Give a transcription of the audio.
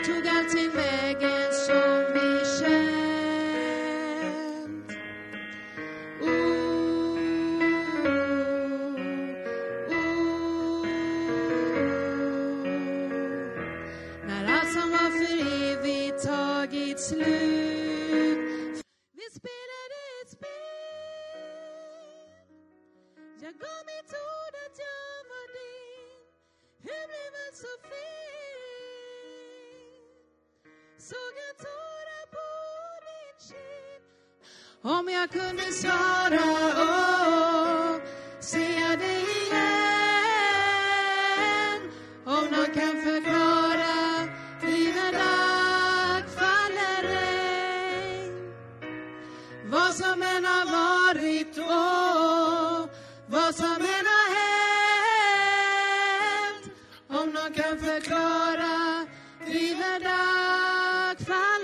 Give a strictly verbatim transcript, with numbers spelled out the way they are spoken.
Vart tog allting vägen som vi känt? Oh, oh. När allt som var för evigt tagit slut. Vi spelade ett spel. Jag gav mitt ord att jag var din. Hur blev allt så fel? Såg en tårar på din kind. Om jag kunde svara, åh, ser jag dig igen. Om någon kan förklara, livet dag faller regn. Vad som än har varit, åh, vad som än har hänt. Om någon kan förklara, livet dag faller.